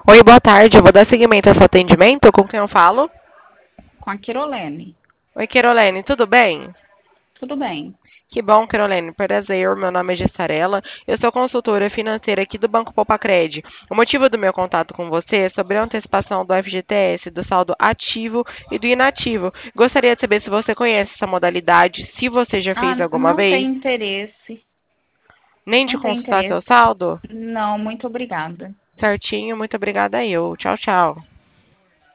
Oi, boa tarde. Eu vou dar seguimento ao seu atendimento. Com quem eu falo? Com a Quirolene. Oi, Querolene, tudo bem? Tudo bem. Que bom, Querolene. Prazer, meu nome é Gessarela. Eu sou consultora financeira aqui do Banco Popacred. O motivo do meu contato com você é sobre a antecipação do FGTS, do saldo ativo e do inativo. Gostaria de saber se você conhece essa modalidade, se você já fez Ah, alguma não tem vez. interesse. Nem de Não tem consultar seu interesse. saldo? Não, muito obrigada. Certinho, muito obrigada eu. Tchau, tchau.